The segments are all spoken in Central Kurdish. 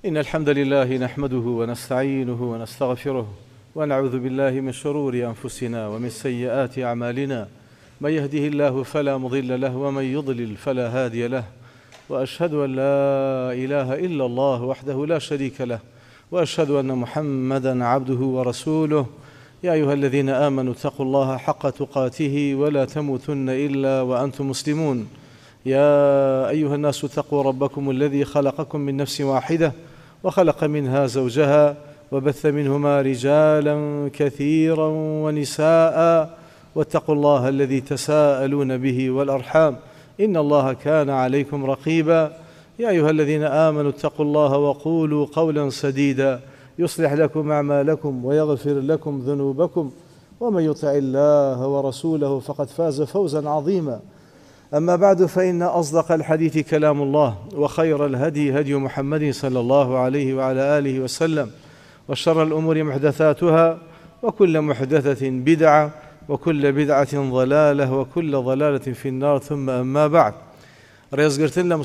إن الحمد لله نحمده ونستعينه ونستغفره ونعوذ بالله من شرور أنفسنا ومن سيئات أعمالنا. من يهده الله فلا مضل له ومن يضلل فلا هادي له، وأشهد أن لا إله إلا الله وحده لا شريك له، وأشهد أن محمدا عبده ورسوله. يا أيها الذين آمنوا اتقوا الله حق تقاته ولا تموتن إلا وأنتم مسلمون. يا أيها الناس اتقوا ربكم الذي خلقكم من نفس واحدة وخلق منها زوجها وبث منهما رجالا كثيرا ونساء، واتقوا الله الذي تساءلون به والأرحام إن الله كان عليكم رقيبا. يا أيها الذين آمنوا اتقوا الله وقولوا قولا سديدا يصلح لكم أعمالكم ويغفر لكم ذنوبكم، ومن يطع الله ورسوله فقد فاز فوزا عظيما. أما بعد، فإن أصدق الحديث كلام الله، وخير الهدي هدي محمد صلى الله عليه وعلى آله وسلم، وشر الأمور محدثاتها، وكل محدثة بدعة، وكل بدعة ضلالة، وكل ضلالة في النار. ثم أما بعد، ڕێزگرتن لە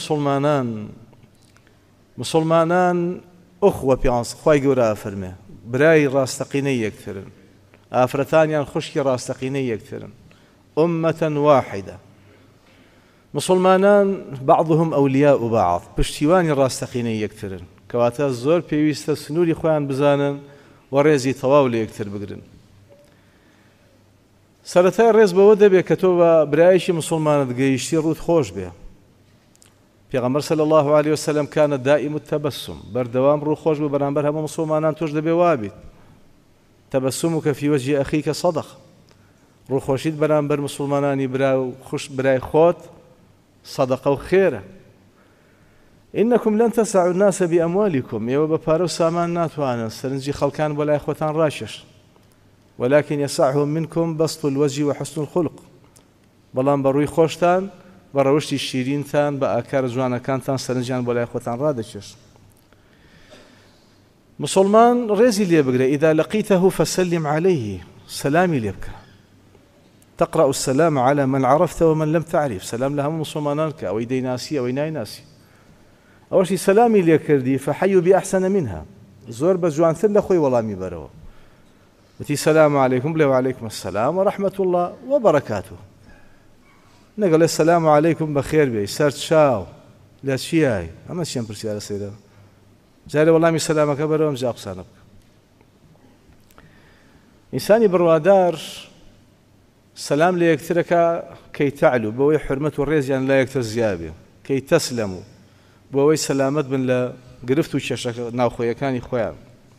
مسلمانان ئوخوە خی گەورە ئافەرمێ برای ڕاستەقینەی یەکترن، ئافرەتانیان خوشکی ڕاستەقینەی یەکترن، ئومەتەن واحیدە. مسلمانان بعضهم ئەولیاء بعض، پشتیوانی ڕاستەقینەی یەکترن، کەواتە زۆر پێویستە سنووری خۆیان بزانن و ڕێزی تەواو لە یەکتر بگرن. سەرەتای ڕێز بەوە دەبێت کە تۆ بە برایەکی مسلمانت گەیشتی ڕوت خۆش بێ. پێغەمبەر صلی الله عليه وسلم كان دائم التبسم، بەردەوام ڕوو خۆش بوو بەرامبەر هەموو مسلمانان. تۆش دەبێ وابیت تەبەسمك في وجه أخيك صدقة، ڕووخۆشیت بەرامبەر مسلمانانی برای خۆت صدقة و خێرە. إنكم لن تسعوا الناس بأموالكم، ئێوە بە پارە و سامان ناتوانن سەرنجی خەڵکان بۆ لای خۆتان ڕاشێش، ولكن يسعهم منكم بسط الوجه وحسن الخلق، بەڵام بە ڕووی خۆشتان بە ڕەوشتی شیرینتان بە ئاکار جوانەکانتان سەرنجیان بۆ لای خۆتان ڕادەکێش. مسلمان ڕێزی لێ بگرێ، ئیدا لەقیتەه فسلم عليه، سەلامی لێ بکە. تقرأ السلام على من عرفت ومن لم تعرف، سلام لە هەموو مسلمانان کە، ئەوەی دەیناسی ئەوەی نایناسی. ئەوەشی سەلامی لێ کردی فحەیوا بأحسن منها، زۆر بە جوانتر لە خۆی وەڵامی بەرەوە. وتی سلام علیکم بڵێ وعلیکم السلام ورحمة الله وبركاته، نەگەڵێ سلام علیکم بەخێر بێ، سەر چاو لە چیای، ئەمە چیان پرسیارە سەیرە، جارێ وەڵامی سەلامەکە بەرەوەم جا قسانە بکە. ئینسانی بڕوادار سلام لە یەکترەکە کەی تەعلو، بۆەوەی حرمەت و ڕێزیان لە یەکتر زیابێ، کەی تەسلەمو، بۆەوەی سەلامەت بن لە گرفت و کێشە ناوخۆیەکانی خۆیان.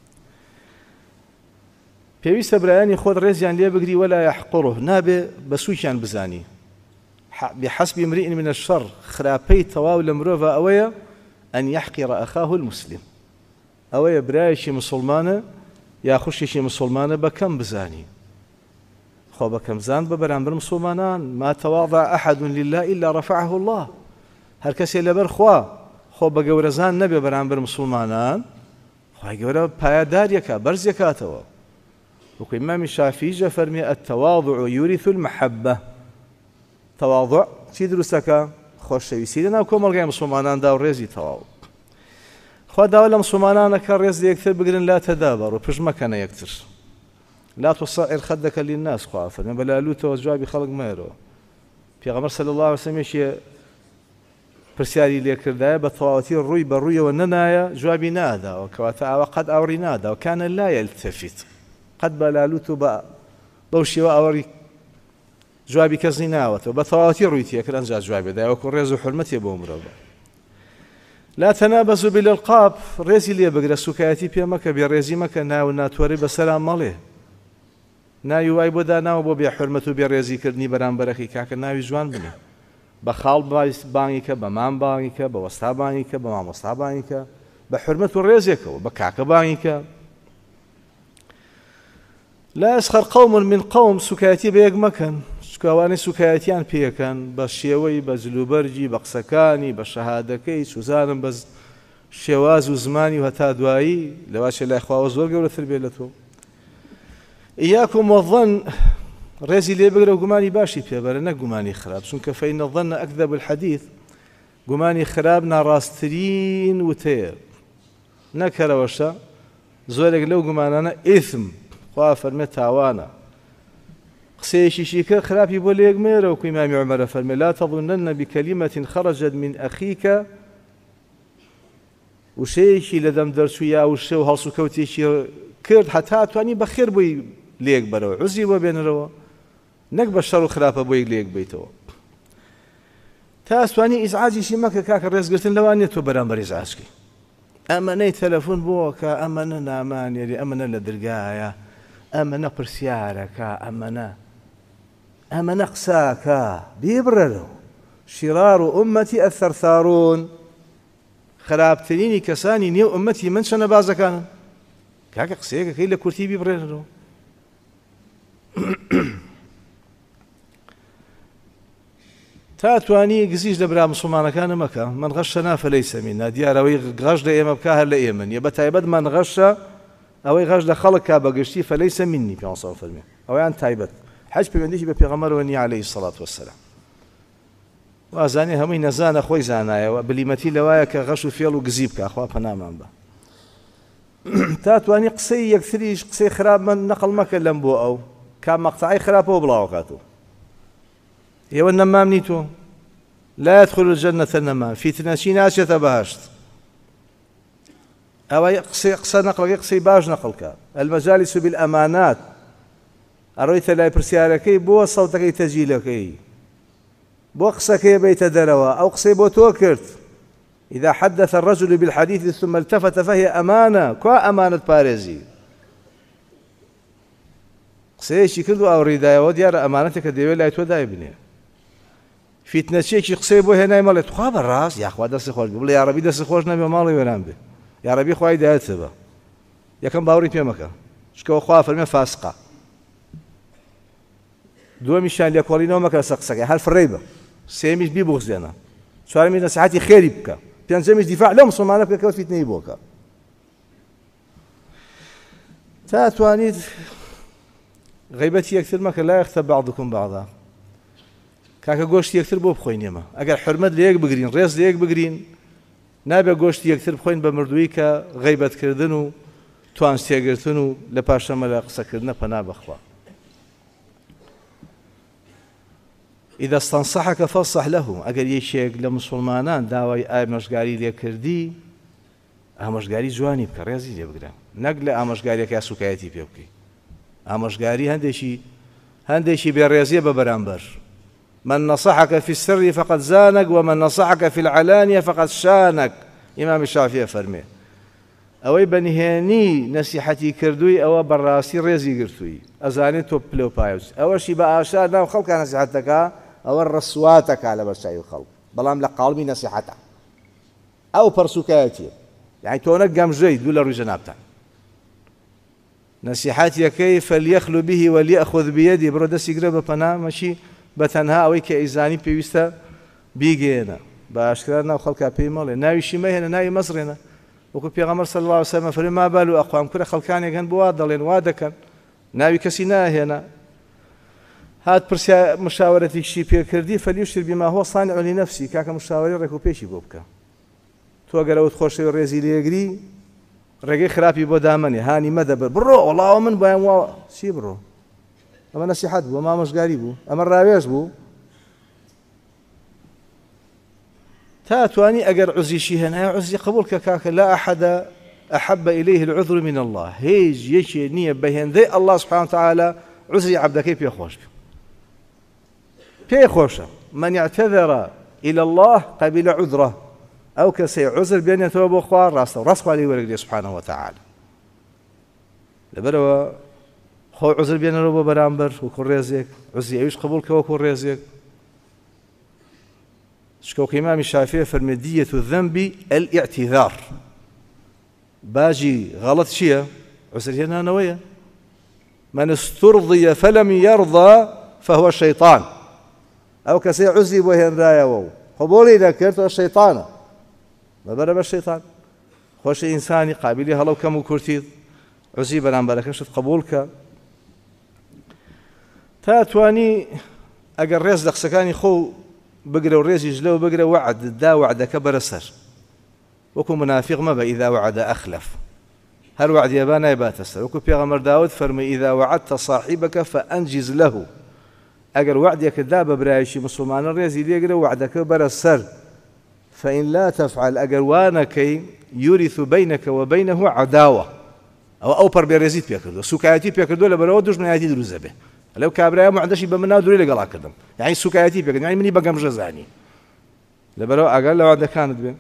پێویستە برایانی خۆت ڕێزیان لێ بگری وەلا یحقڕه، نابێ بە سووکیان بزانی. بحسب امرئ من الشر، خراپەی تەواو لە مرۆڤە ئەوەیە ئەن یحقر ئەخاه المسلم، ئەوەیە برایەکی مسلمانە یا خوشێکی مسلمانە بەکەم بزانی. خۆ بەکەم زان بە بەرامبەر مسلمانان. ما تواضع أحد لله إلا رفعه الله، هەر کەسێ لەبەر خوا خۆ بە گەورەزان نەبێ بەرامبەر مسلمانان، خوای گەورە پایەداریەکە، بەرزێکاتەوە. وەکو ئیمامی شافعی فەرمێ التواضع يورث المحبة، تەواضع چی دروستەکە؟ خۆشەویستی لەناو کۆمەڵگەی مسلماناندا و ڕێزی تەواو. خوا داوا لە مسلمانانەکە ڕێز لە یەکتر بگرن، لا تەدابەڕ و پشت مەکەنە یەکتر. لا تصعر خدك للناس، خوا فەرمێ بەلالوتەوە جوابی خەڵک مەیەرەوە. پێغەمبەر صلی الله عليه وسلم پرسیاری لێکردایە بە تەواوەتی ڕووی بە ڕوویەوە نەنایە، جوابی ناداوە، کەواتە ئاوا قەت ئاوری ناداوە. کانە لا یەلتەفیت، قەت بەلالوت و بەو شێوە ئاوەڕی جوابی کەسی ناوەتەوە، بە تەواوەتی ڕووی تێکرد ئەنجا جوابی دایە، وەکو ڕێز و حورمەتێ بۆ مرۆڤ. لا تنابزوا بالألقاب، ڕێزی لێ بگرە، سوکایەتی پێ مەکە، بێڕێزی مەکە، ناو ناتوەری بەسەران مەڵێ، ناوی وای بۆ داناوە بۆ بێ حورمەت و بێڕێزیکردنی بەرامبەرەکەی، کاکە ناوی جوان بنێ، بە خاڵ بانگی کە، بە مام بانگی کە، بە وەستا بانگی کە، بە مامۆستا بانگی کە، بە حورمەت و ڕێزێکەوە، بە کاکە بانگی کە. لا يسخر قوم من قوم، سوکایەتی بە یەک مەکەن، چکاوانەی سوکایەتیان پێەکەن بە شێوەی بە جلوبەرجی، بە قسەکانی، بە شەهادەکەی، سوزانم بە شێواز و زمانی و هەتا دوایی، لەواشێ لای خواوە زۆر گەورەتر بێت لە تۆ. إياكم والظن، ڕێزی لێ بگرە و گومانی باشی پێبەرە، نە گومانی خراپ، چونکە فإن الظن أكذب الحديث، گومانی خراپ ناڕاستترین وتەیە. نەکەرەوەشە زۆرێک لەو گومانانە ئیثم خوا فەرمێ تاوانە قسەیەکیشی کرد خراپی بۆ لێک مێرە وەکو ئیمامی عومەرە فەرمێ لا تەظنن بکەلیمەة خرجت من ئەخیکە وشەیەکی لەدەم دەرچوو یا وشە و هەڵس و کەوتێکی کرد هەتا توانی بەخێر بۆی لێک بەرەوە عوزی بۆ بێنەرەوە نەک بە شەڕ و خراپە بۆی لێک بیتەوە تا ئەتوانی ئیزعاجیشی مەکە کاکە ڕێزگرتن لەوانێت تۆ بەرامبەر ئیزعاجکەی ئەمەنەی تەلەفۆن بۆکە ئەمەنە نامانێری ئەمەنە لە دەرگایە ئەمەنە پرسیارەکە ئەمەنە قساکە بیبڕەرەوە شیرار و ئومەتی ئەثەرثارون خراپترینی کەسانی نێو ئومەتی من چەنە بازەکانن کاکە قسەیەکەکەی لە کورتی بیبڕێنەوە تا توانی گزیش لە برا مسلمانەکانە مەکە من غەشە نافە لەیسە مینە دیارەوەی غەش لە ئێمە بکە هەر لە ئێمە نیە بەتایبەت من غەشە ئەوەی غەش لە خەڵک کا بەگشتی فەلەیسە منی پێ فەرمێ ئەوەیان تایبەت حەج پەیوەندیشی بە پێغەمبەرەوە نیە عەلەیهی سەڵات وەسەلام وازانێ هەمووی نەزانە خۆی زانایەوە بلیمەتی لەوایە کە غەش و فێڵ و گزی بکە خوا پەنامان بە تا توانی قسەی یەکتریش قسەی خراپ من نەقڵ مەکە لەم بۆ ئەو کام مەقتەعی خراپەوە بڵاوکاتەوە ئێوە نەمام نیتۆ لا يدخل الجنة النمام فیتنەچی ناچێتە بەهەشت ئەوەی قسە نەقڵەکەی قسەی باش نەقڵکە المەجالس بالأمانات ئەڕۆیتە لای پرسیارەکەی بۆ سەوتەکەی تەجیلەکەی بۆ قسەکەی بێتە دەرەوە ئەو قسەی بۆ تۆ کرد إذا حدث الرجل بالحديث ثم التفت فهي أمانة كوا أمانة باريزي قسەیەکی کرد و ئەوڕیدایەوە دیارە ئەمانەتێکە دەوێت لای تۆ دایبنێ فیتنەچێکی قسەی بۆ هێنای مەڵێت خوا بەڕاست یاخوا دەستی خۆش بڵێ یاڕەبی دەستی خۆش نەبێ ماڵی وێران بێ یاڕەبی خوای دایەتە بە یەکەم باوەڕی پێ مەکە شکەوە خوا فەرمێ فاسقە دووەمیشیان لێکۆڵینەوە مەکە لەسەر قسەکەی هەر فڕێی بە سێمیش بیبوغزێنە چوارەمی نەسیحەتی خێری بکە پێنجەمیش دیفاع لەو مسلمانە بکە کە فیتنەی بۆکە تا توانیت غیبەتی یەکتر مەکە لا یەغتەب بعضکم بعضا کاکە گۆشتی یەکتر بۆ بخۆین ئێمە ئەگەر حورمەت لە یەک بگرین ڕێز لە یەک بگرین نابێ گۆشتی یەکتر بخۆین بە مردووی کە غیبەتکردن و توان سێگرتن و لە پاشەمە لە قسەکردنە پەنا بەخوا إذا استنصحك فانصح له ئەگەر یەکێک لە مسلمانان داوای ئامۆژگاری لێکردی ئامۆژگاری جوانی بکە ڕێزی لێ بگرە نەک لە ئامۆژگاریەکە سوکایەتی پێ بکەی ئامۆژگاری هەندێکی بێڕێزیە بە بەرامبەر من نصحك في السر فقد زانك ومن نصحك في العلانية فقد شانك إمام الشافعي فەرمێ ئەوەی بەنهێنی نەسیحەتی کردووی ئەوە بەڕاستی ڕێزی گرتووی ئەزانێت تۆ پلە و پایوس ئەوەشی بە ئاشار ناو خەڵکە نەسیحەتەکە ئەوە ڕەسواتەکە لە بەرچاوی خەڵک بەڵام لە قاڵمی نەسیحەتە ئەو پەرسوکایەتیە یعنی تۆ نەک گەمژەی دوو لە ڕووی جەنابتان نەسیحەتیەکەی فەلیەخلو به وەلیەأخذ بیەدی بڕۆ دەستی گرە بە پەنا مەچی بەتەنها ئەوەی کە ئیزانی پێویستە بیگێنە بە ئاشکرا ناو خەڵکا پێی مەڵێ ناویشی مەهێنە ناوی مەسڕێنە وەکو پێغەمبەر صلی الله علیه وسلم فەرمێ ما بال ئەقوام کورە خەڵکانێک هەن بۆ وا دەڵێن وا دەکەن ناوی کەسی ناهێنا هات پرسیار مشاورەتێکی پێکردی فەلیوشر بما هو صانع لنفسه کاکە مشاوەرەی ڕێک و پێشی بۆ بکە تۆ ئەگەر ئەوت خۆشەوی ڕێزی لێگری ڕێگەی خراپی بۆ دامەنێ هانی مەدەبەر بڕۆ وەڵاوە من بۆیان وا چی بڕۆ ئەمە نەسیحەت بوو ئەمە ئامۆژگاری بوو ئەمە ڕاوێژ بوو تا توانی ئەگەر عوزیشی هەنایە عوزی قبول کە کاکە لا ئەحەدە أحب إليه العذر من الله هیچ یەکێ نییە بەهێندەی الله سبحانه وتعالى عوزری عەبدەکەی پێخۆش پێی خۆشە من اعتذر إلى الله قبل عذره ئەو کەسەی عوزر بێنێتەوە بۆ خوا ڕاست خوا لێی وەرەگرێ سبحانه وتعالى لەبەرەوە خۆ عوزر بێنەرەوە بۆ بەرامبەر وەکو ڕێزێک عوزری ئەویش قبول کە وەکو ڕێزێک شكوك إمام الشافعي فرمي دية الذنب الاعتذار باجي غلط شيء عسر هنا نوية من استرضي فلم يرضى فهو الشيطان أو كسي عزي بوهن رايا وو قبولي ذكرت الشيطان ما برم الشيطان خوش إنساني قابلي هلو كم كرتيض عزي بلان بركشت قبولك تاتواني أقر ريز لقسكاني خو بقرا وريزي جلو بقرا وعد دا وعدك برسر وكو منافق مبا إذا وعد أخلف هل وعد يبانا يبات السر وكو بيغمر داود فرمي إذا وعدت صاحبك فأنجز له أجر وعدك الذاب برايشي مسلمان الريزي ليقرأ وعدك بر السر فإن لا تفعل أجر وانك يورث بينك وبينه عداوة أو بر بيرزيت بيكردو سكايتي بيكردو لبرو دوش من آياتي دروز به لو كابرايا معدشي بمنا دوري لقلا كردم يعني سكايتي بيكردو يعني مني بقام جزاني لبرو أقل لو عندك كانت بين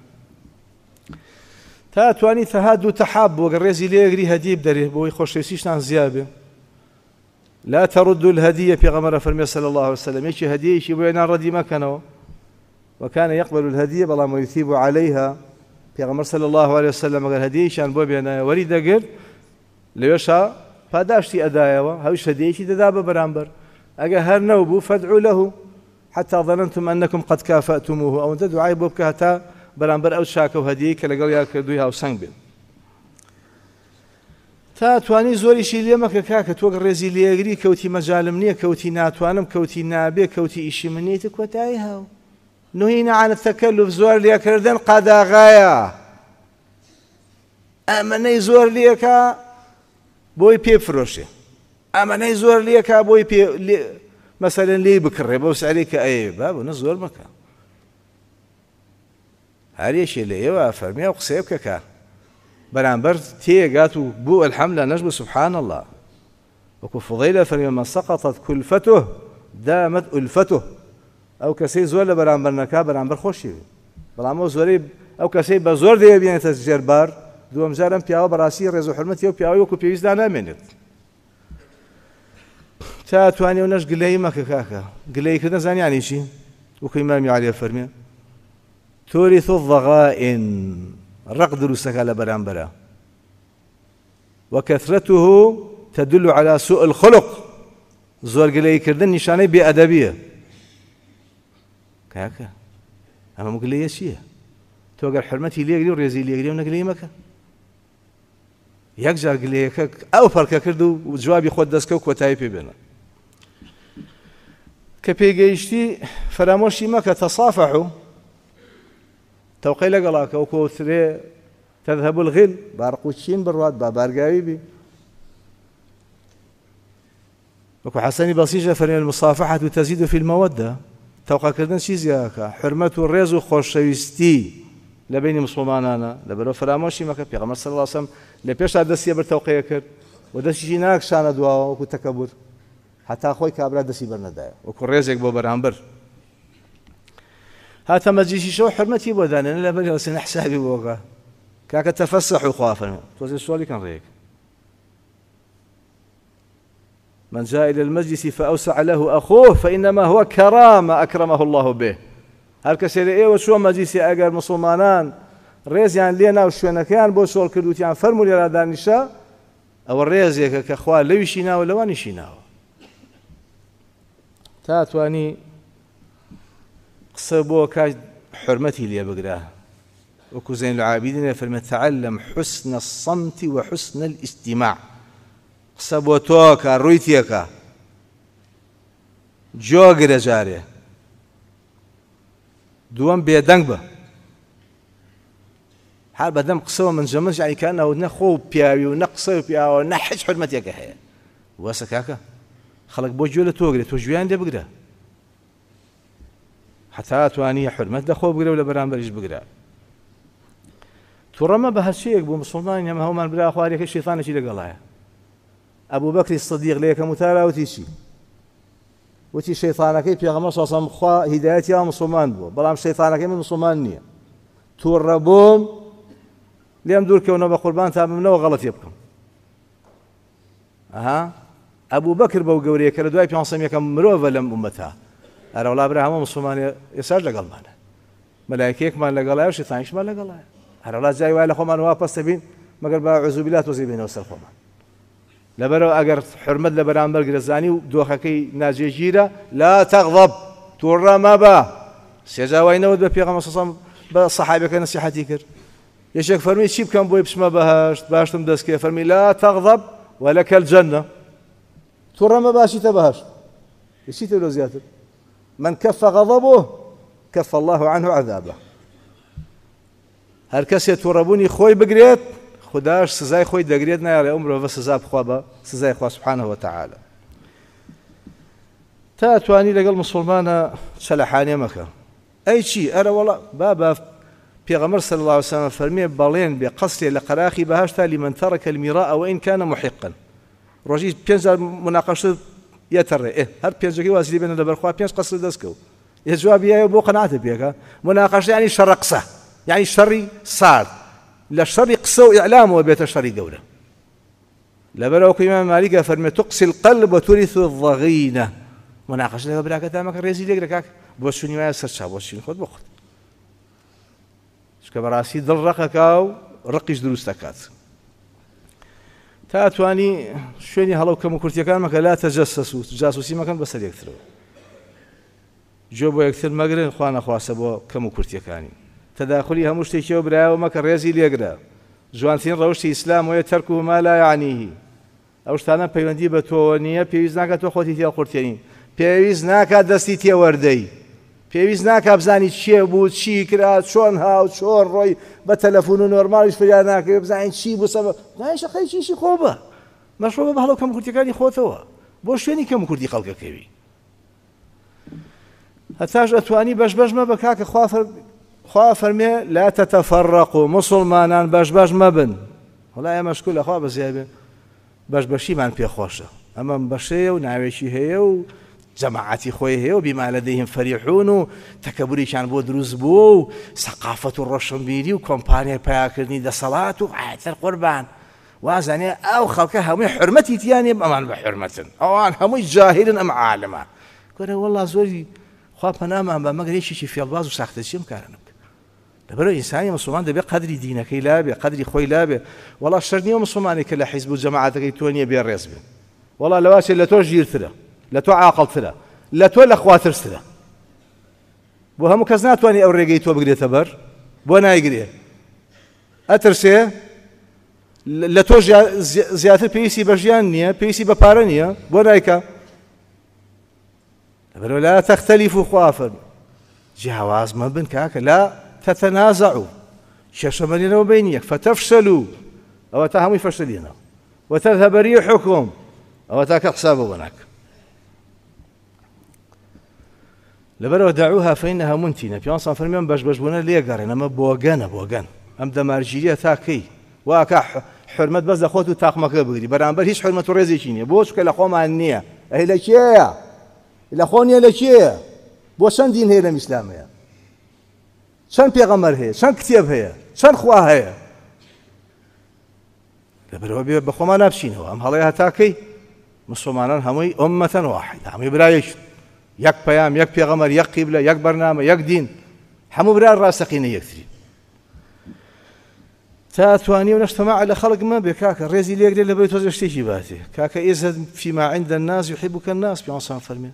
تا تواني تهاد تحاب وقريزي ليقري هديه بدري بو يخش يسيشنا زيابه لا تردوا الهدية في غمر فرمي صلى الله عليه وسلم يشي هدية يشي بينا ردي ما كانوا وكان يقبل الهدية بلا ما يثيب عليها في غمر صلى الله عليه وسلم قال هدية شان بو بينا وريد قل ليشا فاداشتي أدايا هاوش هدية شي تدابا برامبر أجا هر نوبو فادعوا له حتى ظننتم أنكم قد كافأتموه أو أنت دعاء بوبك هتا برامبر أو شاكو هدية كلا قال يا أو سنبل تا توانی زۆریشی لێ مەکە کاکە تۆ ڕێزی لێگری کەوتی مەجالم نییە کەوتی ناتوانم کەوتی نابێ کەوتی ئیشی منێتە کۆتایی هاو نهينا عن التكلف زۆر لێکردن قەداغایە ئەمەنەی زۆر لێکە بۆی پێ بفرۆشێ ئەمەنەی زۆر لێکە بۆی پێ مەسەلەن لێی بکڕێ بۆ سەری کە ئەیێ بابنە زۆر مەکە هەرێشێ لێیەوە فەرمیە و قسەیە بکەکە برانبر تيجاتو بو الحملة نجم سبحان الله وكو فضيلة فمن سقطت كلفته دامت ألفته أو كسي زول برانبر نكا برانبر خوشي برانبر زوري أو كسي بزور دي بيان تجربار دوام جارم بياو براسي رزو حرمتي وبياو وكو بيوز دانا منت تا تواني ونش قلي مكا كاكا قلي كده زاني يعني شي وكو إمامي عليه فرمي تورث الضغائن الرق دروسك على برامبرا وكثرته تدل على سوء الخلق زور قلي كردن نشاني بأدبية كاكا أما مقلية شيء توقع حرمتي ليقري وريزي ليقري ونقلي مكا يكجار قلي أو فرق كردو وجوابي خود دسكوك وتايبي بنا كبيجيشتي فراموشي مكا تصافحوا توقيل قلاك وكو ثري تذهب الغل بارقوشين بالرواد بارقاوي بي وكو حسني بسيجة فرين المصافحة تزيد في المودة توقع كردن شي زياكا حرمة الريز وخوشويستي لبين مسلمانانا لبرو فراموشي مكا بيغمر صلى الله عليه وسلم لبيش دسي برتوقيا كرد ودسي ناك شان دواء وكو تكبر حتى أخوي كابرا دسي برندايا وكو ريزك بو برامبر هاتا مجيشي شو حرمتي بودانا لا بل وسن حسابي بوقا كاك تفسحوا خوافا توزي السؤال كان ريك من جاء إلى المجلس فأوسع له أخوه فإنما هو كرامة أكرمه الله به هل كسر إيه وشو مجلسي أجر مسلمانان ريز يعني لينا وشو أنا كان بوصل كردوت يعني فرموا لي هذا النشاء أو الريز كأخوان لو يشينا ولا وان يشينا تاتواني قصبوك حرمتي لي بقراه وكو زين العابدين فلنتعلم حسن الصمت وحسن الاستماع قصبوتوك رويتيك جوغر جاري دوام بيدنگ حال بدم قصوا من جمج يعني كانه نخو بياوي ونقصوا بياو نحج حرمتك هي واسكاكا خلق بوجوله توغري توجوان دي بقراه حتى تواني حرمت دخو بقرا ولا برامبريش بقرا ترمى بهالشيء ابو مسلمان يما هو من بلا اخواري الشيطان شي لقلاها ابو بكر الصديق ليك متالا وتيشي وتي شيطانك في غمر صوصم خوا هدايتي يا مسلمان بو بلام شيطانك من مسلمان نيه تربوم ليم دور كونه بقربان تام منو غلط يبكم ابو بكر بو قوري كلا دواي بيانسم يكم مروفه لم امتها أرى ولا أبراهام مسلمان يسار لقلبنا ملائكيك ما لقلاها وشيطانش ما لقلاها أرى ولا جاي ولا خمان واقف تبين ما قال بعوذ بالله توزيبين وسر خمان لبرو أجر حرمت لبرام برجرزاني ودوخكي ناجي جيرة لا تغضب تورا ما با سيجاوين ود بيغام صصم بصحابك نصيحتي كر يشك فرمي شيب كان بوي بسما باش تمدسكي فرمي لا تغضب ولك الجنة تورا ما باشي تبهش يشيت له زيادة من كف غضبه كف الله عنه عذابه هەر کەسێ تووڕەبوونی خۆی بگرێت خوداش سزای خۆی دەگرێت نایڵێ ئەو مرۆڤە سزا بخوا بە سزای خوا سبحانه وتعالى تا توانی لەگەڵ مسلمانە چەلەحانێ مەکە ئەی چی ئەرە وەڵا بابا پێغەمبەر صلی الله عليه وسلم فەرمێ بەڵێن بێ قەسرێ لە قەراخی بەهەشتا لمن ترك المراء وإن كان محقا ڕۆژی 5 مناقەشە یەتەڕێ هەر پێنجەکەی وازی بێنە لەبەرخوا 5 قەسر دەستکەوت یە جوابیایە بۆ قەناعەتە پێکە مناقەشە یعنی شەڕە قسە یعنی شەڕی سارد لە شەڕی قسە و ئیعلامەوە بێتە شەڕی گەورە لەبەرەوە ئیمام مالیکە فەرمێ تقسي القلب وتورث الضغينة مناقەشە لەگەڵ براکەتا مەکە ڕێزی لێگرە کاک بۆ چوونی وایە سەرچاو بۆ چوونی خۆت بۆ خۆت چکە بەڕاستی دڵ ڕقەکا و ڕقیش دروست دەکات تا توانی شوێنی هەڵە و کەم و کورتیەکان مەکە لا تەجەسەسوا جاسوسی مەکەن بەسەر یەکترەوە جۆ بۆ یەکتر مەگرن خوا نەخواسە بۆ کەم و کورتیەکانی تەداخلی هەموو شتێکیەوە برایەوە مەکە ڕێزی لێگرە جوانترین ڕەوشی ئیسلام وەیە تەرک ما لا یعنیه ئەو شتانە پەیوەندی بە تۆ نییە پێویست ناکات تۆ خۆتی تێ قورتێنی پێویست ناکات دەستی تێوەردەی پێویست ناکات بزانی چیە بوو چی کرا چۆن هاو چۆن ڕۆی بە تەلەفۆن و نۆرمالیش فریاد ناکەوێت بزانین چی بوو سەبەب نایشەقەی چیشی خۆ بە مەشڕۆ بە هەڵەو کەم کورتیەکانی خۆتەوە بۆ شوێنی کەم کوردی خەڵکەکەوی هەتاش ئەتوانی بەش مەبە کاکە خوا فەرمێ لا تتفرقوا مسلمانان بەش مەبن وەڵای ئەمەش کولە خوا بەزیای بێ بەشبەشیمان پێخۆشە ئەمە بەشەیە و ناوێکی هەیە و جەماعەتی خۆی هەیە و بیما لەدەیهم فەریحون و تەکەبوریشان بۆ دروست بووە و سەقافەت و ڕۆشنبیری و کۆمپانیای پیاکردنی دەسەڵات و ئایتر قوربان وازانێ ئەو خەڵکە هەمووی حورمەتی تیانێ ئەمان بە حورمەتن ئەوان هەمووی جاهلن ئەم عالمە گوێرە وەڵا زۆری خوا پەنامان بە مەگەر هیچیشی فێڵباز و ساختەچیم کارە نەبکە لەبەرەوە ئینسانی مسلمان دەبێت قەدری دینەکەی لابێ قەدری خۆی لابێ وەڵا شەر نییە مسلمانی کە لە حیزب و جەماعەتەکەی تۆ نییە بێ ڕێز بێ وەڵا لەواشێ لە تۆ ژیرترە لە تۆ عاقڵترە لە تۆ لە خواترترە بۆ هەموو کەس ناتوانێت ئەو ڕێگەی تۆ بگرێتە بەر بۆ نایگرێ ئەترسێ لە تۆ زیاتر پێویستی بە ژیان نییە پێویستی بە پارە نییە بۆ نایکە لەبەرەوە لا تەختەلیفوا خوا فەرمێ جیاواز مەبن کاکە لا تتنازعوا شەشەمەرێنەوە بین یەک فتەفشەلوا ئەوە تا هەمووی فەشەلێنەوە وتذهب ريحكم ئەوە تا کە حسابەوە ناکە لەبەرەوە دعوها فإنها منتنة پیانسان فەرمیان بەشبوونە لێگەڕێن ئەمە بۆگەن ئەم دەمارگیریە تاکەی واکە حرمەت بەس لە خۆت و تاقمەکە بگری بەرامبەر هیچ حرمەت و ڕێزێکی نییە بۆ چکە لە خۆمان نییە ئەی لە کێیە لە خۆ نییە لە کێیە بۆ چەند دین هەیە لەم ئیسلامەیە چەند پێغەمبەر هەیە چەند کتێب هەیە چەند خوا هەیە لەبەرەوە بێ بە خۆمان نابچینەوە ئەم هەڵەیە هەتاکەی مسلمانان هەمووی ئومەتەن واحیدە هەمووی برایەک یەک پەیام یەک پێغەمبەر یەک قیبلە یەک بەرنامە یەک دین هەموو برا ڕاستەقینە یەکتری تا توانی و نەشتەماع لە خەڵک مەبێ کاکە ڕێزی لێگرێ لەبەر تۆ شتێکی باتێ کاکە ئێزەد فيما عند الناس يحبك الناس پیانسان فەرمێ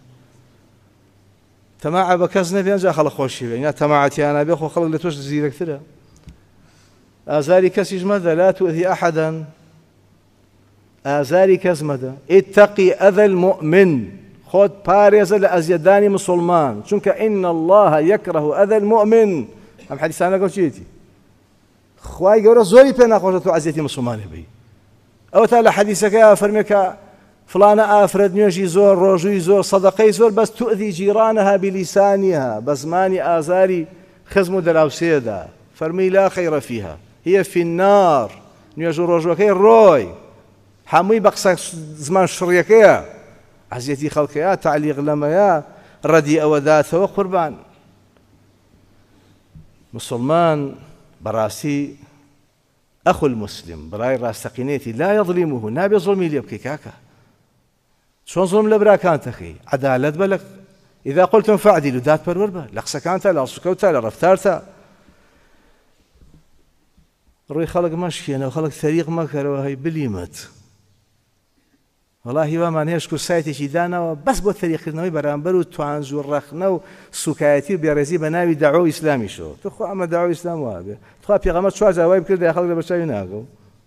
تەماع بە کەس نەبێ ئەنجا خەڵک خۆشی بێ یا تەماعەتیان نابێ خۆ خەڵک لە تۆش زیرەکترە ئازاری کەسیش مەدە لا تؤذي أحدا ئازاری کەس مەدە اتقي أذى المؤمن خۆت پارێزە لە ئەزیەتدانی مسلمان چونکە إن الله يكره أذى المؤمن ئەم حەدیثانە لەگەڵ چیەتی خوای گەورە زۆری پێ ناخۆشە تۆ ئەزیەتی مسلمانێ بی ئەوە تا لە حەدیثەکە فەرمێ کە فلانە ئافرەت نوێژی زۆر ڕۆژووی زۆر سەدەقەی زۆر بەس تؤذي جیرانها بلیسانها بە زمانی ئازاری خزم و دەراوسێدا فەرمی لا خەیرە فیها هي في النار نوێژ و ڕۆژوەکەی ڕۆی هەمووی بە قسە زمان شڕیەکەیە عزیەتی خەڵکەیە تعلیق لەمەیە ڕەدی ئەوە داتەوە قوربان مسلمان بەڕاستی ئەخو المسلم بڕای ڕاستەقینێتی لا يظلمه نابێ زڵمی لێ بکەی کاکە چۆن زڵم لە براکانتەکەی عەدالەت بە إذا قلتم فاعدلوا داد پەروەەر بە لە قسەکانتە لە ئەڵسوکەوتە لە ڕەفتارتە ڕووی خەڵک مەشکێنەوە خەڵک تەریق مەکەرەوە هەی بلیمت وەڵا هیوامان هەیە شکو سایتێکی داناوە بەس بۆ تەریقکردنەوەی بەرامبەر و توانج و ڕەخنە و سوکایەتی و بێڕێزی بە ناوی داعوە ئیسلامیشەوە تو خۆ ئەمە داعوە ئیسلام وابێ تخوا پێغەمبەر چوار جار وای بکرد خەڵک لە بەرچاوی ناگەو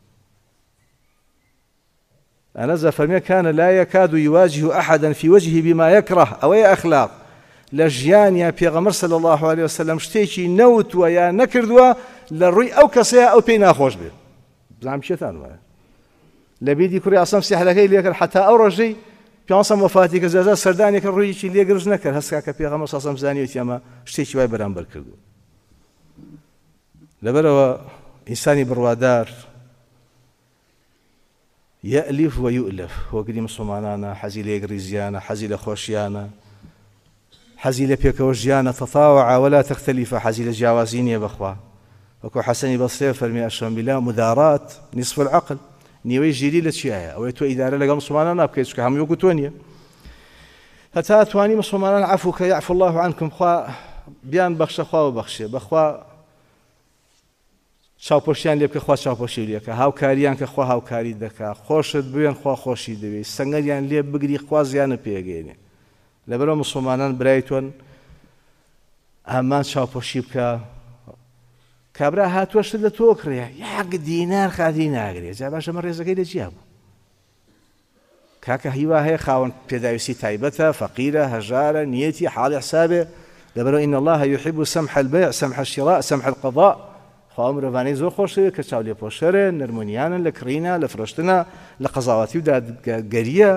أنزل فەرمێ كان لا يكاد يواجه أحدا في وجهه بما يكره أو أخلاق لە ژیانیا پێغەمبەر صلی الله عليه وسلم شتێکی نەوتووە یا نەکردووە لە ڕووی ئەو کەسەیە ئەو پێی ناخۆش بێت بزانام چێتان وایە لە بیدی کوڕی ئاسەم سیحلەکەی لێکرد حتا ئەو ڕۆژەی پیانسەم وەفاتی کە زەزە سەردانێکە ڕوویکی لێگرژ نەکرد هەستکا کە پێغەمبەر سەسەم زانیوێتی ئەمە شتێکی وای بەرامبەر کردو لەبەرەوە ئینسانی بڕوادار يألف ويؤلف وەگری مسلمانانە حەزی لە یەکگری ژیانە حەزی لە خۆشیانە حەزی لە پێکەوە ژیانە تەتاوع ولا تختلف حەزی لە جیاوازی نییە بەخوا وەکو حەسەنی بەسرێ فەرمی ئەشەمبیلا مدارات نصف العقل نیوەی ژیری لە چیایە ئەوەی تۆ ئیدارە لەگەڵ مسلمانان نابکەیت چکە هەموو وەکو تۆ نییە هەتا توانی مسلمانان عەفوکە یعفو الله عنکم خوا بیان بەخشە خوا ببەخشێ بەخوا چاوپۆشیان لێ بکە خوا چاوپۆشی لێکە هاوکاریان کە خوا هاوکاری دەکات خۆشت بوێن خوا خۆشی دەوێت سەنگەریان لێ بگری خوا زیانە پێگەێنێ لەبەرەوە مسلمانان برای تۆن ئامان چاوپۆشی بکە کابرا هاتووەشت لە تۆ کڕێ یاک دینار خاتی ناگرێت جا باشە ئەمە ڕێزەکەی لەجیا بوو کاکە هیوا هەیە خاوەن پێداویستی تایبەتە فەقیرە هەژارە نیەتی حاڵی حسابێ لەبەرەوە إن الله يحب سمح البيع سمح الشراء سمح القضاء خوا مرۆڤانەی زۆر خۆشەوێت کە چاو لێپۆشەرن نەرمونیانن لە کڕینە لە فرۆشتنە لە قەزاوەتی و دادگەریە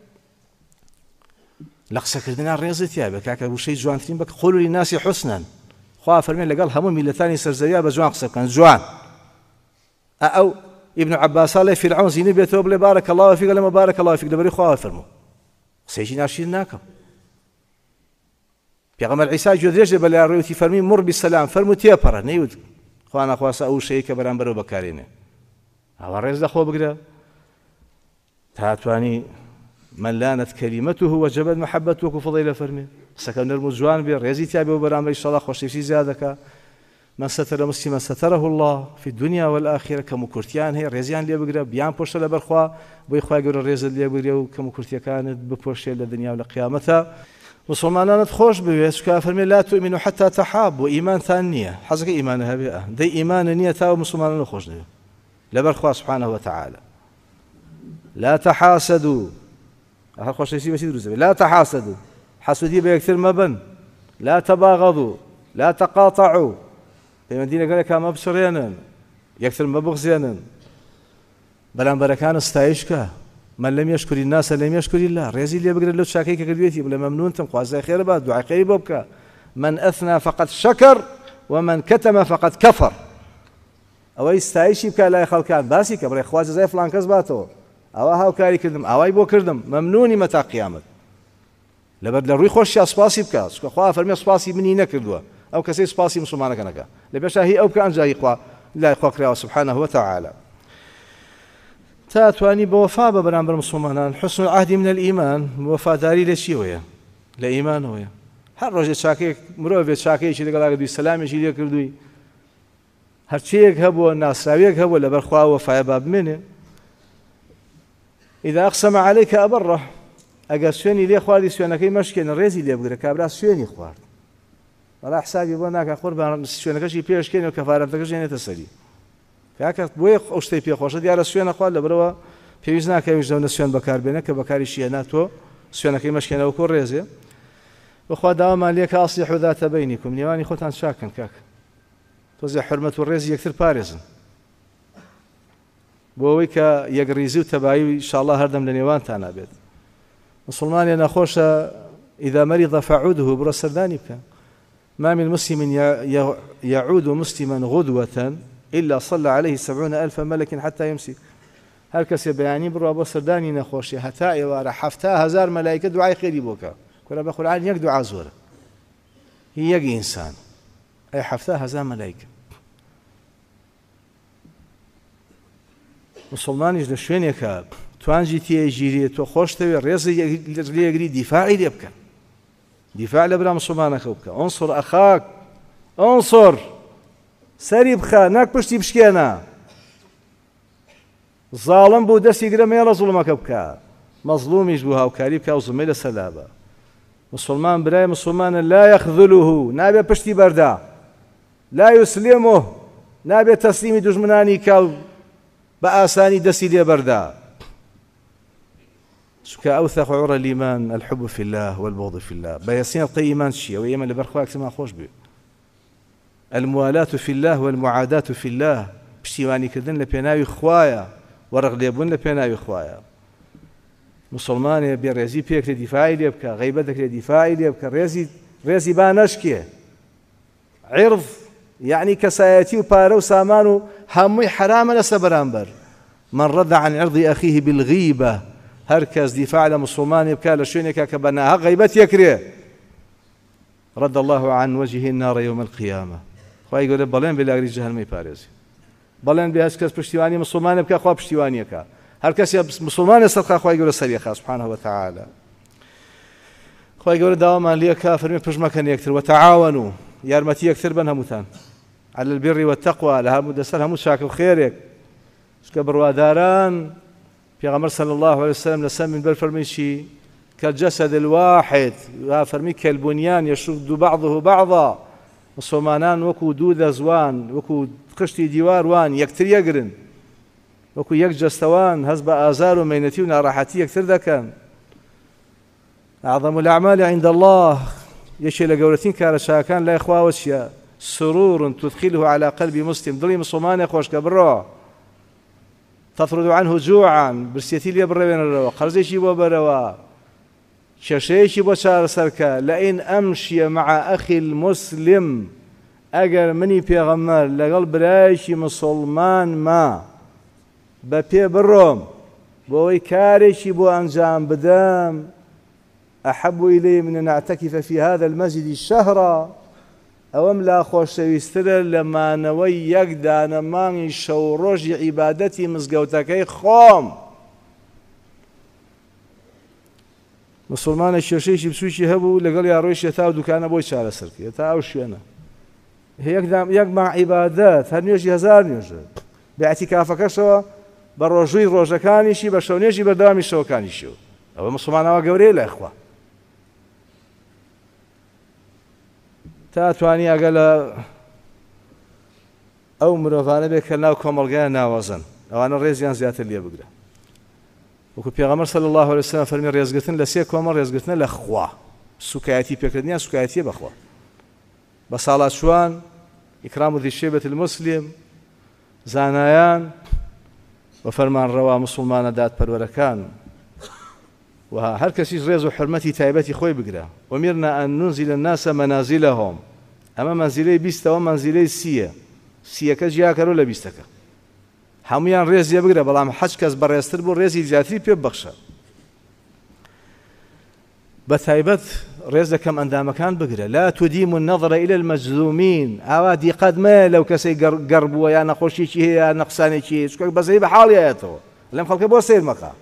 لە قسەکردنا ڕێزت یابێ کاکە وشەی جوانترین بە قول للناس حسنا خوا فەرمێ لەگەڵ هەموو میلەتانی سەرزەویا بە جوان قسە بکەن جوان ئەو ابن عباس لە فرعون زینی بێتەوە بڵێ بارك الله فيك لەمە بارك الله فيك لەبەری خوا فەرموو قسەیەکی ناشرین ناکەم پێغەمبەر عیسا گوێدرێژێ بە لای ڕێوتی فەرمی مڕ بالسەلام فەرموو تێپەڕە نەیوت خوا نەخواسە ئەو شەیە کە بەرامبەرەوە بەکارێنێ ئەوە ڕێز دەخۆ بگرە تا توانی من لانت كلمته وجبت محبته وەکو فضیلە فەرمێ قسەکە نەرم و جوان بێ ڕێزی تیا بێ و بەرامبەر ئینشاڵڵا خۆشەویستی زیادەکە من ستر مسلما ستره الله في الدنيا والآخرة كمكرتيان هي رزيان لي بقرا بيان بوشة لبرخوا بوي خوا يقول الرز اللي بقرا وكمكرتيا كانت ببوشة للدنيا والقيامتها مسلمانان تخوش بيش كافر من لا تؤمنوا حتى تحابوا إيمان ثانية حزق إيمانها بيئة دي إيمان نية تاو مسلمانان خوش لبرخوا سبحانه وتعالى لا تحاسدوا هل خوش يسيب يسيد لا تحاسدوا حسودي بيكثر مبن لا تباغضوا لا تقاطعوا پەیوەندی لەگەڵ یەکا مەبچڕێنن یەکتر مەبغزێنن بەرامبەرەکان ستایشکە من لم يشكر الناس لم يشكر الله ڕێزی لێ بگرێت لەو چاکەی کە کردوێتی بڵێ مەمنونتم خوازای خێرە بات دوعای خێری بۆ بکە من ئەثنى فقد شكر ومن كتم فقد كفر ئەوەی ستایشی بکە لای خەڵکان باسی کە بڵێ خوا جەزای فڵان کەس باتەوە ئەوە هاوکاری کردم ئەوای بۆ کردم مەمنونی مەتا قیامەت لەبەر لە ڕووی خۆشیان سپاسی بکە چکە خوا فەرمێ سپاسی منی نەکردووە ئەو کەسەی سپاسی مسلمانەکە نەکە لە بێشە هی ئەو بکە ئەنجایی خوا لای خوا کراوە سبحانه وتعالى تا توانی بوفا بەرامبەر مسلمانان حسن العهد من الإيمان وفاداری لە چیەوەیە لە ئیمانەوەیە هەر ڕۆژێ چاکەیەک مرۆڤێ چاکەیەکی لەگەڵا کردووی سەلامێکی لێ کردووی هەرچیەک هەبووە ناسراویەک هەبووە لەبەر خوا وەفایە با بمێنێ إذا أقسم عليك أبره ئەگەر سوێنی لێ خواردی سوێنەکەی مەشکێنە ڕێزی لێ بگرە کابرا سوێنی خوارد بەڵا حسابی بۆ ناکە قوربان سوێنەکەشی پێشکێنێ و کەفارەتەکەش هێنێتە سەری کاکە بۆیە ئەو شتەی پێخۆشە دیارە سوێنە خوارد لەبەرەوە پێویست ناکەویش دەونە سوێن بەکاربێنە کە بەکاریشی هێنا تۆ سوێنەکەی مەشکێنەوە کۆ ڕێزێ بەخوا داوامان لێ کە ئەصلحوا ذات بینکم نێوانی خۆتان چاکن کاکە تۆزێ حورمەت و ڕێزی یەکتر پارێزن بۆ ئەوەی کە یەکڕیزی و تەبایی ئینشاڵڵا هەردەم لە نێوانتان نابێت مسلمانێ نەخۆشە إذا مرض فعوده بڕە سەردانی بکە ما من مسلم يعود مسلما غدوة إلا صلى عليه 70,000 ملك حتى يمسي هر کەسێ بەیانی بڕوا بۆ سەردانی نەخۆشی هەتا ئێوارە 70,000 مەلایکە دوعای خێری بۆکە کورە بە قورئان یەک دوعا زۆرە هی یەک ئینسان ئەی 70,000 مەلایکە مسلمانیش لە شوێنێکە توانجی تێژیرێت تۆ خۆشتەوێ ڕێزی لێگری دیفاعی لێ بکە دیفاع لە برا مسلمانەکە بکە ئەنسڕ ئەخاک ئەنسڕ سەری بخە ناک پشتی بشکێنە زاڵم بوو دەستی گرە مێڵە زوڵمەکە بکە مەزلومیش بوو هاوکاری بکە و زڵمەی لەسەر لابە مسلمان برای مسلمانە لا یەخذلوه نابێ پشتی بەردا لا یوسلمه نابێ تەسلیمی دوژمنانی کە بە ئاسانی دەستی لێ بەردا چونکە ئەوثەق عوڕە الإيمان الحب في الله والبغض في الله بەیەسین ئەڵقەی ئیمان چییە؟ ئەوە ئێمە لەبەر خوا کەسمان خۆش بێ الموالاة في الله والمعاداة في الله پشتیوانی کردن لە پێناوی خوایە وەرەق لێبوون لە پێناوی خوایە. مسلمانێ بێڕێزی پێکرێ دیفاعی لێ بکە، غەیبەت دەکرێت دیفاعی لێ بکە، ڕێزی با نەشکێ. عرض یعنی کەسایەتی و پارە و سامان و هەمووی حرامە لەسەر بەرامبەر. من رد عن عرض أخيه بالغيبة، هەر کەس دیفاع لە مسلمانێ بکە لە شوێنێکە کە بە ناحەق غەیبەت یەکرێ، رد الله عن وجهه النار يوم القيامة. خوای گەورە بەڵێن بێ لاگری جەهەنەمی پارێزی. بەڵێن بێ هەر کەس پشتیوانی مسلمانێ بکە خوا پشتیوانیەکە، هەر کەس مسلمانێ سەرخا خوای گەورە سەریەخا سبحانه وتعالى. خوای گەورە داوامان لێکا فەرمێ پشت مەکەن یەکتر وتعاونوا، یارمەتی یەکتر بن هەمووتان على البر والتقوى، لە هەموو دەسەر هەموو چاک و خێرێک. چکە بڕواداران پێغەمبەر صلی الله عليه وسلم لەسەر منبەر فەرمی چی؟ كالجسد الواحد، فەرمی كالبنيان يشد بعضه بعضا. مسلمانان وەکو دوو دەزوان وەکو قشتی دیوار وان یەکتر یەگرن، وەکو یەک جەستەوان هەست بە ئازار و مەینەتی و ناڕەحەتی یەکتر دەکەن. أعظم الأعمال عند الله، یەکێ لە گەورەترین کارە چاکان لای خواوە چییە؟ سرور تدخله على قلب مسلم، دڵی مسلمانێ خۆشکە بڕۆ. تطرد عنه جوعا، برسێتی لێ بڕێوێنەرەوە، قەرزێکی بۆ بەرەوە، کێشەیەکی بۆ چارەسەرکە. لئن أمشي مع أخي المسلم، ئەگەر منی پێغەمبەر لەگەڵ برایەکی مسلمان ما بە پێ بڕۆم بۆ ئەوەی کارێکی بۆ ئەنجام بدەم، أحب إلي من أن أعتكف في هذا المسجد شهرا، ئەوەم لا خۆشەویسترە لەمانەوەی یەک دانەمانی شەو ڕۆژی عیبادەتی مزگەوتەکەی خۆم. مسلمانە کێشەیەکی بچووکی هەبوو لەگەڵ یاڕۆیشی تا و دوکانە بۆی چارەسەر کرد، تا ئەو شوێنە یەک مانگ عیبادەت هەر نوێژی هەزار نوێژە بە ئەتیکافەکەشەوە بە ڕۆژووی ڕۆژەکانیشی بە شەونێژی بەردەوامی شەوەکانیشیەوە. ئەوە مسلمانەوە گەورەیە لای خوا، تا توانی ئەگە لە ئەو مرۆڤانە بێت کە ناو کۆمەڵگایە ناوەزن، ئەوانە ڕێزیان زیاتر لێ بگرە. وەکو پێغەمبەر صلی الله عليه وسلم فەرمی ڕێزگرتن لە سێ کۆمەڵ ڕێزگرتنە لە خوا، سوکایەتی پێکردنیان سوکایەتیە بەخوا، بە ساڵات شوان، ئیکرام ذی الشیبة المسلم، زانایان و فەرمانڕەوا مسلمانە دادپەروەرەکان، و هەر کەسیش ڕێز و حرمەتی تایبەتی خۆی بگرە. وەمیرنا ئەن نونزیل الناس مەنازیلەهۆم، ئەمە مەنزیلەی بیستەوە مەنزیلەی سیەکە جیاکەرۆ لە بیستەکە، هەمویان ڕێزیە بگرە، بەڵام حەج کەس بەڕێزتر بۆ ڕێزی زیاتری پێ ببەخشە. بە تایبەت ڕێز دەکەم ئەندامەکان بگرە. لا تدیم النظر إلى المجذومين، ئاوا دیقەت مەیە لەو کەسەی گەڕ بووە یا نەخۆشیێکی هەیە یا نەقسانێکی هەیە، چونکە بەزەی بە حاڵیایەتەوە لەم خەڵکە بۆ سیر مەکە.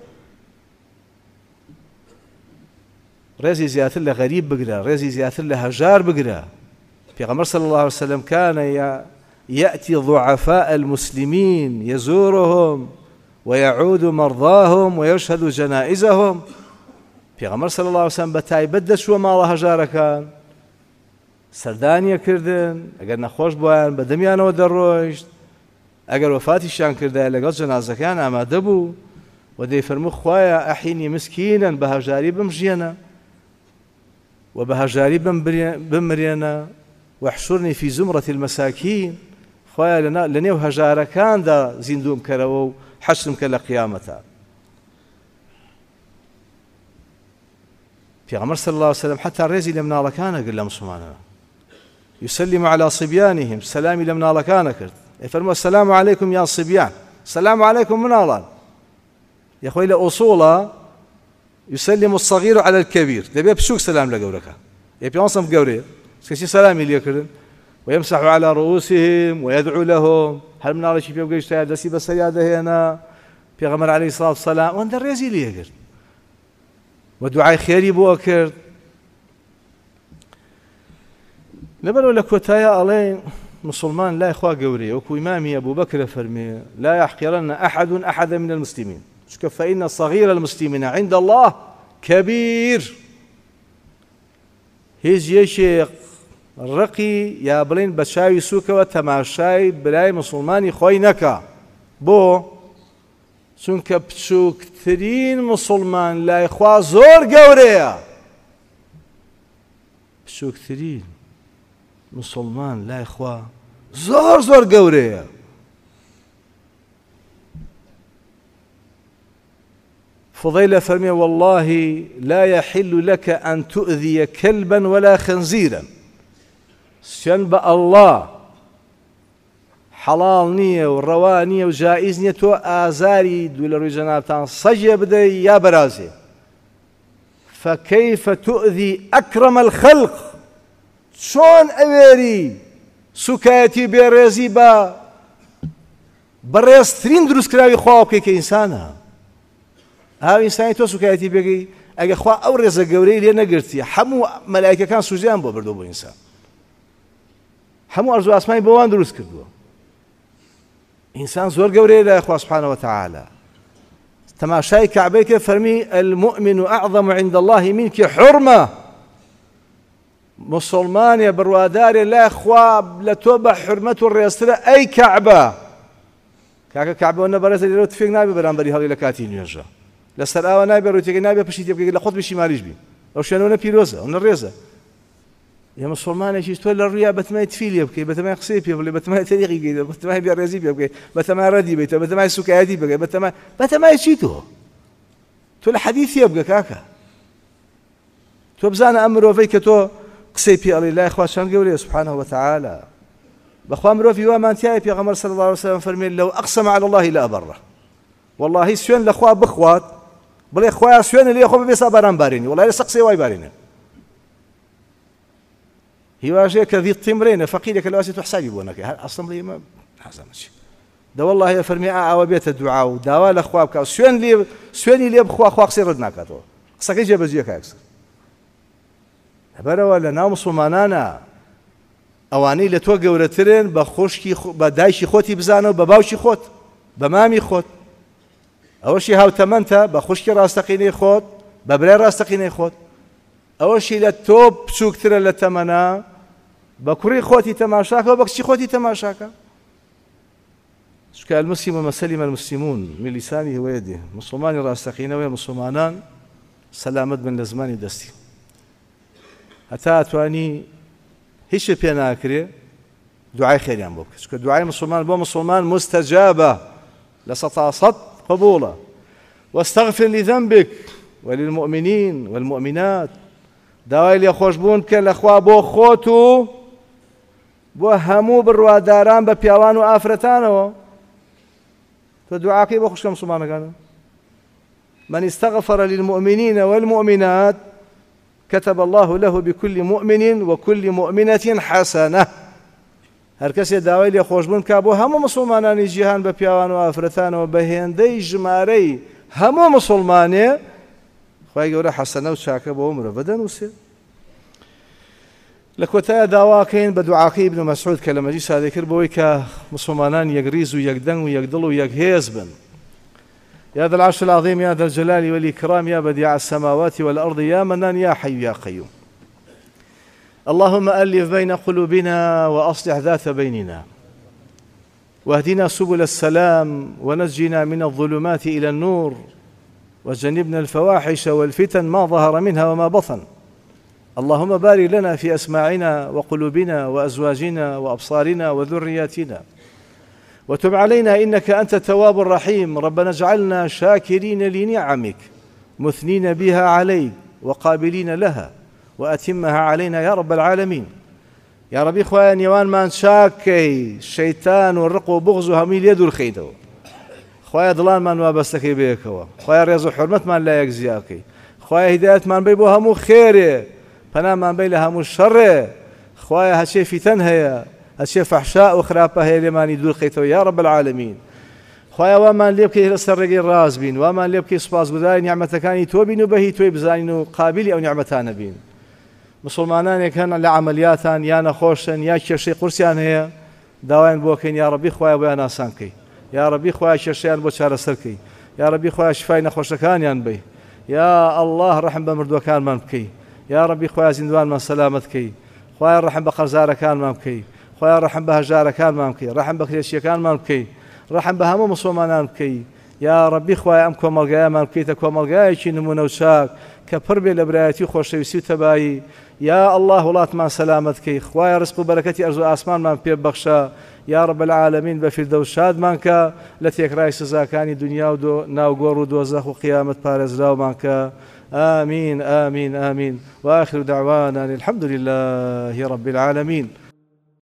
ڕێزی زیاتر لە غەریب بگرە، ڕێزی زیاتر لە هەژار بگرە. پێغەمبەر صلی الله عليه وسلم كان يأتي ضعفاء المسلمين يزورهم ويعود مرضاهم ويشهد جنائزهم. پێغەمبەر صلی الله عليه وسلم بە تایبەت دەچووە ماڵە هەژارەکان، سەردانیەکردن، ئەگەر نەخۆش بوویان بە دەمیانەوە دەڕۆیشت، ئەگەر وەفاتیشیان کردایە لەگەڵ جەنازەکان ئامادە بوو و دەیفەرموو خوایە ئەحینی مسکینەن، بە هەژاری بمژێنە و بە هەژاری بمرێنە، واحشرني في زمرة المساكين، خوایە لە نێو هەژارەکاندا زیندوم کەرەوە و حەشرم کە لە قیامەتە. پێغەمبەر صلی الله عليه وسلم حتا ڕێزی لە مناڵەکانە کرد لە مسلمانانە، يسلم على صبيانهم، سلامی لە مناڵەکانە کرد، ئەفەرمووە السلام عليكم يا صبيان، السلام عليكم مناڵان. یەخۆی لە ئوسوڵە يسلم الصغير على الكبير، دەبێ بچووک سلام لە گەورەکە، پێوەسم گەورەیە کەسی سلامی لێکردن، ويمسح على رؤوسهم ويدعو لهم، هەر مناڵێکی پێ بگەیشتایە دەستی بەسەریا دەهێنا، پێغەمبەر عەلەیهی سڵات وسەلام ئەوەندە ڕێزی لێ کرد و دوعای خێری بۆ کرد. لەبەرەوە لە کۆتایە ئەڵێ مسلمان لای خوا گەورەیە، وەکو ئیمامی ئەبوبەکر فەرمێ لا يحقرن أحد أحدا من المسلمين، چونکە فإن صغير المسلمين عند الله كبير. هیچ یەکێک ڕقی یا بڵێن بە چاوی سووکەوە تەماشای برای مسلمانی خۆی نەکا. بۆ؟ چونکە بچووکترین مسلمان لای خوا زۆر گەورەیە، بچووکترین مسلمان لای خوا زۆر زۆر گەورەیە. فضيلة فرمي والله لا يحل لك أن تؤذي كلبا ولا خنزيرا سيان الله حلال نية ورواه نية وجائز نية تو آزاري دول روي جنابتان صجي بدي يا برازي فكيف تؤذي أكرم الخلق شون أويري سكاتي برازي با بريسترين دروس كراوي خوابك كإنسانها هاو ئینسانی تۆ سوکایەتی بێگەی ئەگە خوا ئەو ڕێزە گەورەی لێ نەگرتیە هەموو مەلایکەکان سوژیان بۆ بردەوە بۆ ئینسان هەموو ئەرزوو ئاسمانی بۆوان دروست کردووە ئینسان زۆر گەورەیە لای خوا سوبحانەهو وتەعالا تەماشای کەعبەی کرد فەرمی المؤمن أعظم عند الله منك حرمة مسلمانێ بڕوادارێ لای خوا لە تۆ بە حورمەت و ڕێزترە ئەی کەعبە کاکە کەعبە نەبەرێتە لێرە تفێک نابێ بەرامبەری هەڵی لە کاتی نوێژە لەسەر ئاوا نابێ ڕوتێکی نابێ پشتی تێ بکەیت لە خۆت بشیماریش بی ئەو شوێنەوە پیرۆزە ئەو نەڕێزە یە مسلمانێکیش تۆ لە ڕوویا بەتمای تفی لێ بکەیت بەتەمای قسەی پێ بڵێ بەتەمای تەریقی بکەیت بەتەمای بێڕێزی پێ بکەیت بەتەمای ڕەدی بیتەوە بەتەمای سوکایەتی بکەیت بەتەمای چی تۆ لە حەدیث بگە کاکە تۆ بزانە ئەم مرۆڤەی کە تۆ قسەی پێ ئەڵێ لای خوا چەند گەورەیە سوبحانەهو وتەعالا بەخوا مرۆڤی وامانتیایە پێغەمبەر صلی الله عليه وسلم فەرمێ لەو ئەقسەم على الله لأبره والله سوێن لە خوا بخوات بڵێ خوایە سوێنە لێ خۆ ببێسا باران بارێنی وڵای لەسەر قسەی وای بارێنێ هیواژەیە کە ذی تیمرێنە فەقیرێکە لەواسی تۆ حسابی بۆ نەکەی هەر ئەسڵم بڵێ ئێمە حەزانە چی دە والله فەرمی ئاوە بێتە دوعا و داوا لە خوا بکە سوێنی لێ بخوا خوا قسەی ڕەت ناکاتەوە قسەکەی جێبەجێکە ئەکسەر لەبەرەوە لە ناو مسڵمانانە ئەوانەی لە تۆ گەورەترن بە خوشکی بە دایکی خۆتی بزانە و بە باوکی خۆت بە مامی خۆت ئەوەشی هاوتەمەندە بە خوشکی ڕاستەقینەی خۆت بە برای ڕاستەقینەی خۆت ئەوەشی لە تۆ بچووکترە لە تەمەنە بە کوڕی خۆتی تەماشاکە و بە کچی خۆتی تەماشاکە چونکە المسلم من سلم المسلمون من لسانه ويده مسلمانی ڕاستەقینەوەی مسلمانان سەلامەت بن لە زمانی دەستی هەتا ئەتوانی هیچ پێ ناکرێ دوعای خێریان بۆ بکە چونکە دوعای مسلمان بۆ مسلمان مستجابە لە سەتا سەد قبولە واستغفر لذنبك وللمؤمنين والمؤمنات داوای لێ خۆشبوون بکە لە خوا بۆ خۆت و بۆ هەموو بڕواداران بە پیاوان و ئافرەتانەوە تۆ دوعاکەی بۆ خوشکە مسلمانەکانە من استغفر للمؤمنين والمؤمنات كتب الله له بكل مؤمن وكل مؤمنة حسنة هەر کەسێ داوای لێ خۆشبوون کا بۆ هەموو مسلمانانی جیهان بە پیاوان و ئافرەتانەوە بە هێندەی ژمارەی هەموو مسلمانێ خوای گەورە حەسەنە و چاکە بۆ مرۆڤە دەنووسێ لە کۆتایە داواکەین بە دوعاکەی ابن مسعود کە لە مەجلیس دەکرد بۆی کە مسلمانان یەکریز و یەکدەنگ و یەکدڵ و یەکهێز بن يا ذا العرش العظيم يا ذا الجلال والإكرام يا بديع السماوات والأرض يا منان يا حي يا قيوم اللهم ألف بين قلوبنا وأصلح ذات بيننا واهدنا سبل السلام ونجنا من الظلمات إلى النور وجنبنا الفواحش والفتن ما ظهر منها وما بطن اللهم بارك لنا في أسماعنا وقلوبنا وأزواجنا وأبصارنا وذرياتنا وتب علينا إنك أنت التواب الرحيم ربنا اجعلنا شاكرين لنعمك مثنين بها عليك وقابلين لها وأتمها علينا يا رب العالمين يا ربي خويا نيوان ما شاكي الشيطان والرق وبغض هميل يد الخيدو خويا ضلال من وابستكي بيكوا خويا رياض حرمت من لا يجزياكي خويا هداية من بيبو همو خير فنا من بي همو الشر خويا هالشي في تنهي هالشي فحشاء وخرابة هي لمن يدور خيتو يا رب العالمين خويا وما ليبكي لسرقي الرازبين وما ليبكي سباس بداي نعمتكاني توبين وبهي توي بزاين قابلي أو نعمتان بين مسلمانان كان لعملياتان يا نخوشن يا شيء قرسيان هي داوين بوكين يا ربي خويا ويانا سانكي يا ربي خويا شرشيان بو شار سركي يا ربي خويا شفاي نخوشكان ينبي يا الله رحم بمردوكان من بكي يا ربي خويا زندوان من سلامتكي خويا رحم بقرزار كان من بكي خويا رحم بهجار كان من بكي رحم بكريشي كان من بكي رحم بهمو مسلمانان بكي يا ربي خويا امكم ملقايا من بكي تكو ملقايا شي نمونه وشاك كبر بي لبرايتي خوشويسي وتبايي یا الله وڵاتمان سەلامەتکەی خوایە ڕزق و بەرەکەتی ئەرز و ئاسمانمان پێ بەخشە یا رب العالمین بە فیردەوس شادمان کە لە تێکڕای سزاکانی دنیا و ناوگۆڕ و دۆزەخ و قیامەت پارێزراومان کە آمين آمين آمين وآخر دعوانا الحمد لله رب العالمين.